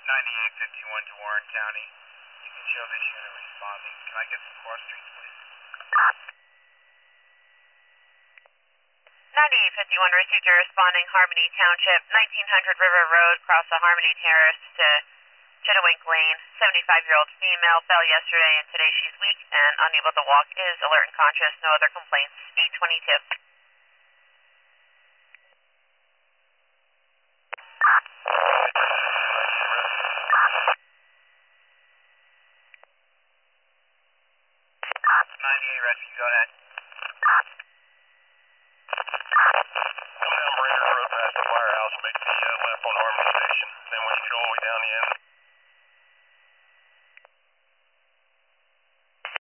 9851 to Warren County. You can show this unit responding. Can I get some cross streets, please? 9851 received your responding Harmony Township, 1900 River Road, across the Harmony Terrace to Chitawink Lane. 75-year-old female fell yesterday and today she's weak and unable to walk, is alert and conscious, no other complaints. 822. Rescue, go ahead. Go down Brainerd Road past the firehouse, make the left on Harmony Station. Then when you go all the way down the end,